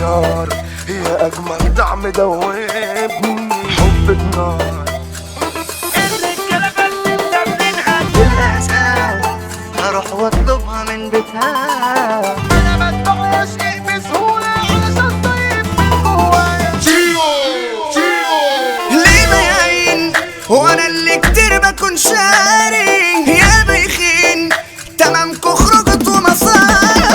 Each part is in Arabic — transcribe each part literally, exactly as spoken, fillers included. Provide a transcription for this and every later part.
كافيار هي اجمل طعم دوبني حبك نار. الرجالة بس مدمنها للأسف هروح واطلبها من بيتها. انا بدفع شيء بسهولة علشان طيب من جوايا. ليه باين وانا اللي كتير بكون شاري يا بيخين تمامكو خرجت ومصاري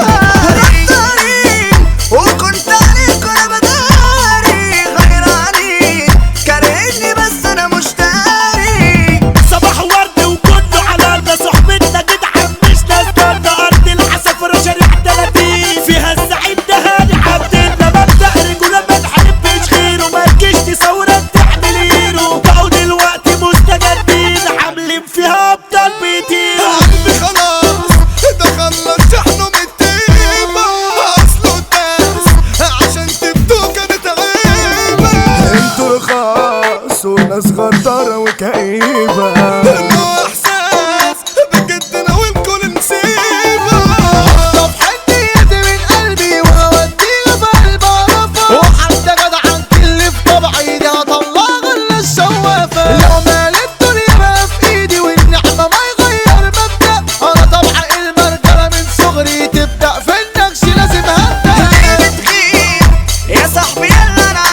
غدارين وكنت عليك وانا بداري غيراني كارهني بس انا مش داري. صباح ورد وكله على الله صحبتنا تدعم مش نستنى ارض العصافرة شارع تلاتين فيها الزعيم ده هاني عبدنا مبدأ رجولة ما تحبش غيره ما تجيش تصورك تعمل هيرو بقوا دلوقتي مستجدين عاملين فيها ابطال بيطيروا. قلبي خلاص ده خلص شحنه من التيبة اصله الداس عشان تبدو كانت عيبة. انتوا رخاص وناس غدارة وكئيبة انه احساس بجد ناويلكوا لنسيبة. طب حدي يدي من قلبي وهوديها في قلب عرفة وحتى جدعان اللي في طبعي دي هطلع غل الشوافة. لو مال الدنيا بقى في ايدي والنعمة ما يغير مبدأ انا طبع المرجلة من صغري تبدأ في النكش لازم هبدأ. ليه بتغيب يا صاحبي يلا انا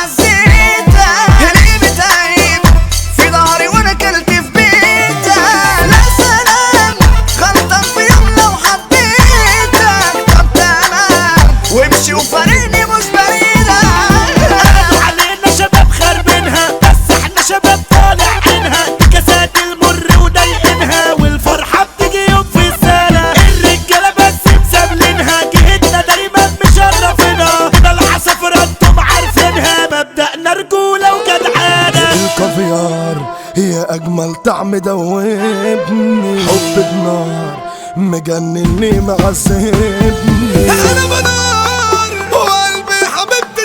عزيتك ليه بتعيب في ظهري وانا كلت في بيتك. لا سلام غلطان في يوم لو حبيتك طب تمام وامشي وفارقني مش بعيدك. قالوا علينا شباب خربينها بس احنا شباب طالع منها كاسات المر وضايقينها والفرحة بتيجي يوم في السنة. الرجالة بس مسابلينها جهتنا دايما مشرفينها ده العصافرة انتم عارفينها مبدأنا رجولة وجدعانة. الكافيار هي اجمل طعم دوبني حبك نار مجنني معذبني. انا بنار وقلبي حبيبتي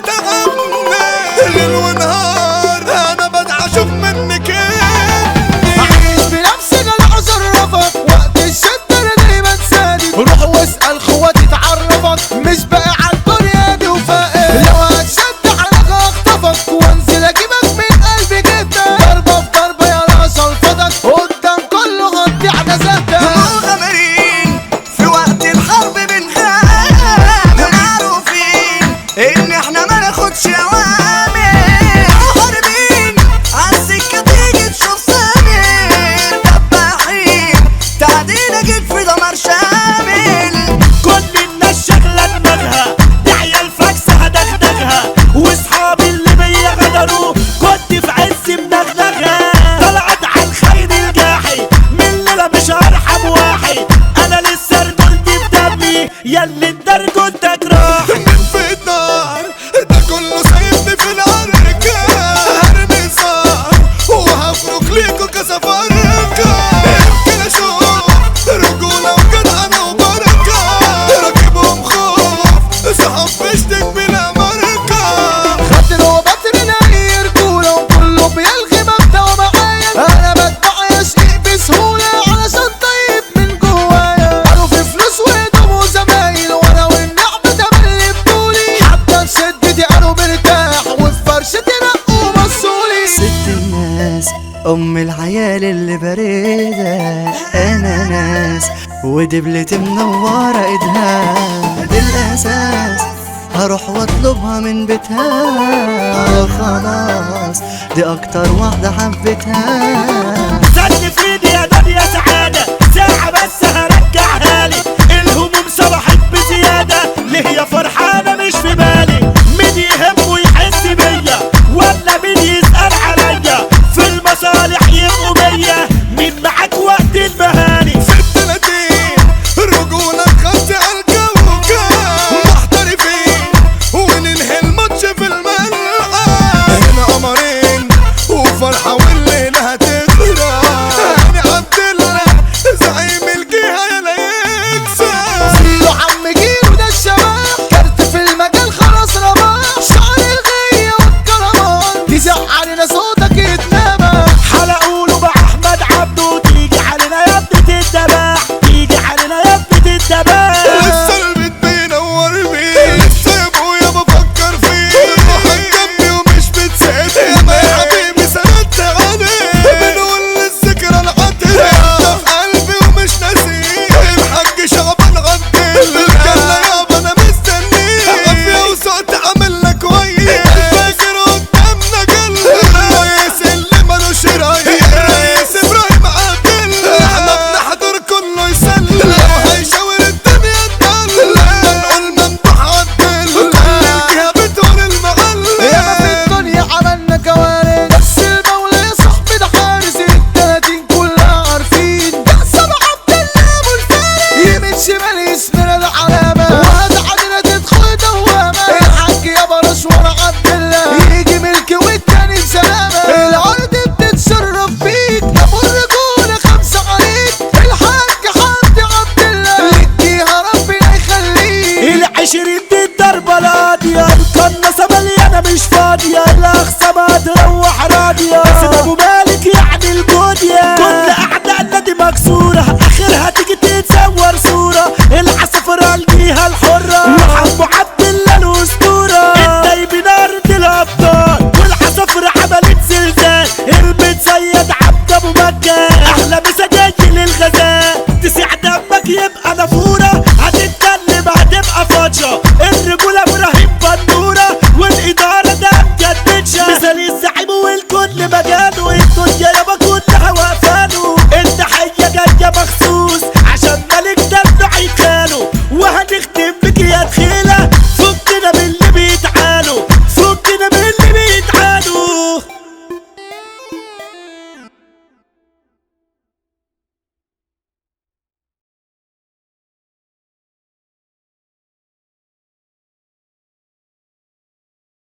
تعبني ليل ونهار انا بدعى اشوف منك ايه. عايش بنفسي انا اصرفك وقت الشدة انا دايما سالك روح واسأل خواتي تعرفك مش باقي على الدنيا دي وفاقد. لو هتشد حلقة اخطفك وانزل اجيبك من قلبي جدا ضربة في ضربة يا راس الفضك قدام كله هتضيع نزلتك. مغامرين في وقت الحرب بنخاف معروفين ان احنا ما ناخدش اوامر محاربين عالسكة تيجي تشوف سامر دباحين تعدينا جيت في دمار شامل. كل الناس شغلة دماغها دي عيال فاكسة هدغدغها واصحابي اللي بيا غدروا كنت في عز مدغدغها. طلعت على الخير الجاحي من ليلة مش هرحم واحد انا لسه رجولتي بدمي ياللي الدرجة انت جراحي. من في النار ده كله سايبني في العركة هرمي صار وهفرك ليكوا كسفركة. يمكن اشوف رجولة وجدعنة وبركة راكبهم خوف صحاب بشتك بلا ماركة. خدت وبطرنا اي رجولة وكله بيلغي مبدأ ومعايا انا بدفع يشقيق بسهولة علشان طيب من جوايا. قالوا في فلوس وهدوم وزمايل وانا والنعمة تملي بطولي حتى شدتي قالوا مرتاح وفي فرشتي نقوا بصولي. ست الناس ام العيال اللي بريدة انا ناس ودبلتي منورة ايدها بالاساس هروح واطلبها من بيتها خلاص دي اكتر واحدة حبيتها. زن في ايدي يا دنيا سعادة ساعة بس هرجعها لي الهموم صبحت بزيادة ليه يا فرحانة مش في بالي مين يهمه يحس بيا ولا مين يسأل عليا في المصالح يبقوا بيا مين معاك وقت المهاني. في التلاتين رجولة خدت عالكوكب محترفين وننهي الماتش في الملعب. هنا قمرين وفرحة والليلة هتغرق عشرين دي الضربة القاضية، القناصة مليانة مش فاضية، الأقصى ما تروح راضية، بس أبو مالك يعني الجودية. كل أعداء النادي مكسورة، آخرها تيجي تتصور صورة، العصفرة ليها الحرة، وحمو عبد الله الأسطورة، النايبين أرض الأبطال، والعصفرة عملت زلزال، المتصيد عبد أبو مكة، أحلى مسجاي للغزال، تسيع دمك يبقى نافورة، هتتكلم هتبقى فاضية، الرجولة إبراهيم بندورة، والإدارة ده مجددشة، مثال الزعيم والكل مجاله، الدنيا يابا كلها واقفاله، التحية جاية مخصوص عشان ملك دمه عيكاله، وهنختم بك يا تخيل.